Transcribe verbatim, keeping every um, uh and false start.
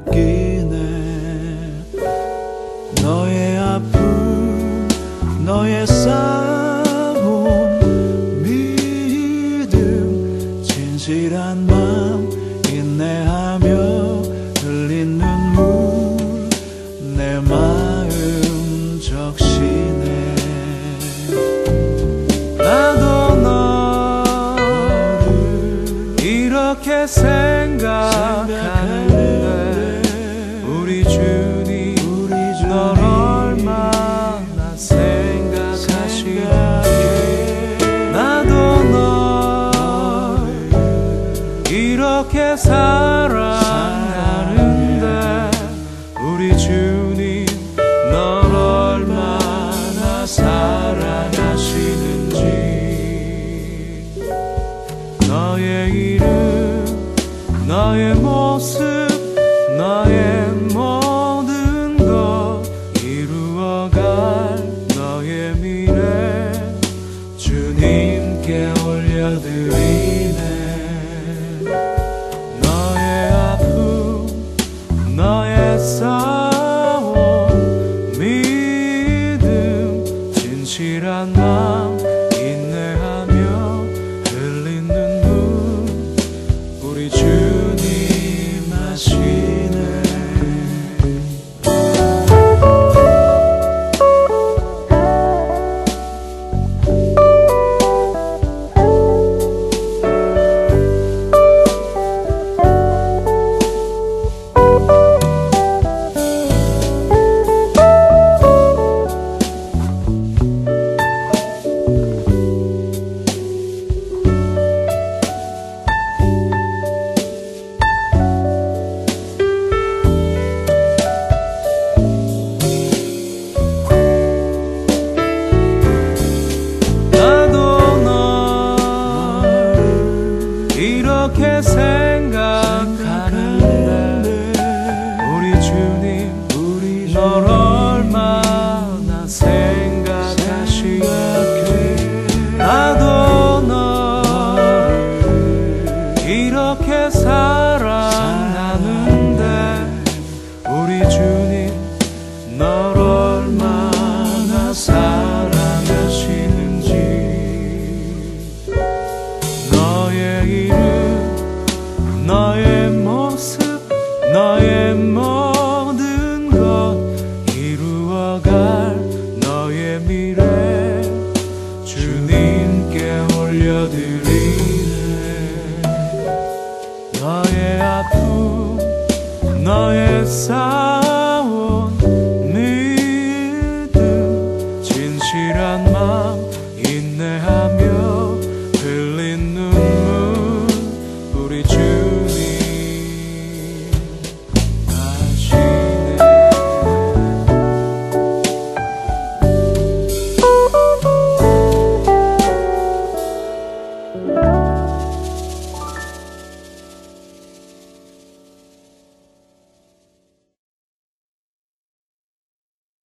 바뀌네. 너의 아픔, 너의 싸움, 믿음, 진실한 마음, 인내하며 흘린 눈물, 내 마음 적시네. 나도 너를 이렇게 생각하는데 우리 주님 널 얼마나 생각하시기에. 나도 널 이렇게 사랑하는데 우리 주님 널 얼마나 사랑하시는지. 너의 이름, 너의 모습, 너의 모든 것 이루어갈 너의 미래 주님께 올려드리네. 너의 아픔, 너의 싸움, 믿음, 진실한 마음, 인내하며 흘린 눈물, 우리 주님 아시네. 이렇게 생각하는데 우리 주님 널 얼마나 생각하시기에. 나도 널 이렇게 사랑하는데 우리 주님 널 얼마나 사랑하시는지. 너의 이름, 너의 모습, 너의 모든 것 이루어갈 너의 미래 주님께 올려드리네. 너의 아픔, 너의 삶,